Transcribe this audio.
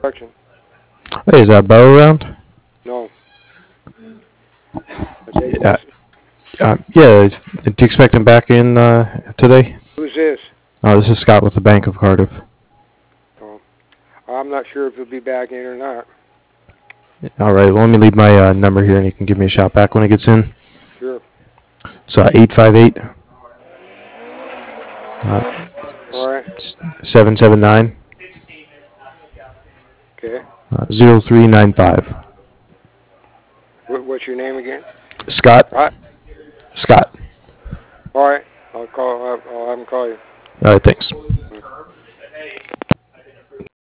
Correction. Hey, is Bo around? No. I take Yeah, message. yeah. Do you expect him back in today? Who's this? This is Scott with the Bank of Cardiff. Oh, I'm not sure if he'll be back in or not. All right, well, let me leave my number here, and he can give me a shout back when he gets in. Sure. It's 858 All right. 779 Okay. 0395. What's your name again? Scott? Right. Scott. All right. I'll have him call you. All right, thanks.